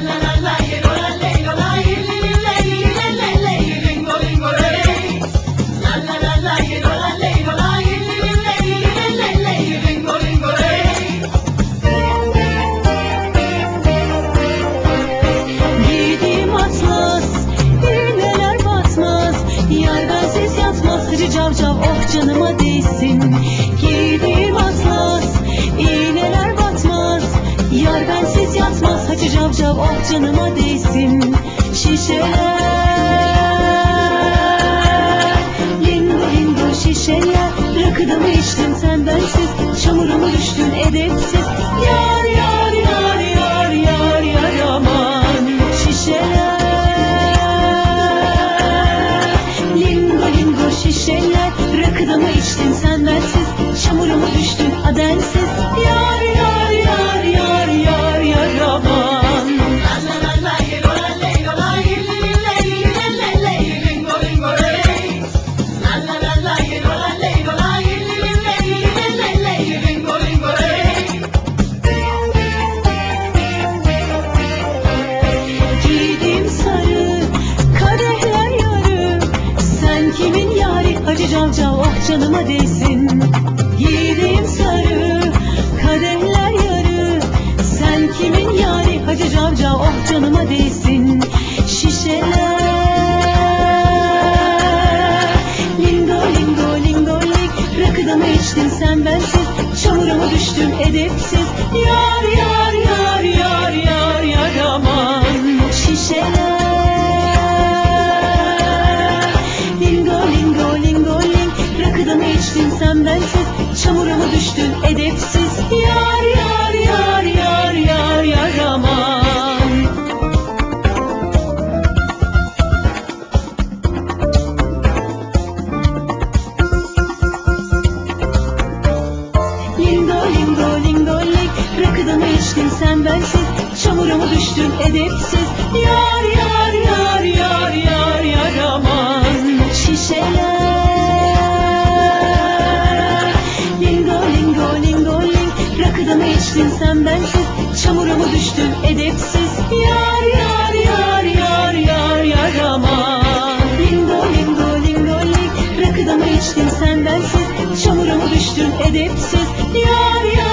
Giydiğim atlas, iğneler batmaz. Yar bensiz yatmaz, hacı cavcav oh canıma değsin. Giydiğim atlas, iğneler batmaz. Yar bensiz yatmaz, hacı cavcav oh canıma değsin. Şişeler, lingo lingo şişeler. Rakıdımı içtin sen bensiz, çamurumu düştün edepsiz. Yar yar yar yar yar yar aman. Şişeler, lingo lingo şişeler. Rakıdımı içtin sen bensiz, çamurumu düştün adensiz. Yar yar yar yar yar yar aman. Giydim sarı, kadehler yarı. Sen kimin yari, hacı cavcav oh canıma değsin. Giydim sarı, kadehler yarı. Sen kimin yari, hacı cavcav oh canıma değsin. Şişeler, lingo lingo lingo ling. Rakıdımı içtin sen bensiz, çamuruma düştün edepsiz. Yar yar yar yar yar yar aman. Şişeler, lingo lingo lingo ling. Rakıdımı içtin sen bensiz, çamuruma düştün edepsiz. Yar yar yar yar yar yar aman. Lingo lingo lingo ling. Rakıdımı içtin sen bensiz, çamuruma düştün edepsiz. Yar yar yar yar yar yar aman. Şişeler, lingo lingo lingo ling. Rakıdımı içtin sen bensiz, çamuruma düştün edepsiz. Yar yar yar yar yar yar aman. Lingo lingo lingo ling. Rakıdımı içtin sen bensiz, çamuruma düştün edepsiz. Yar yar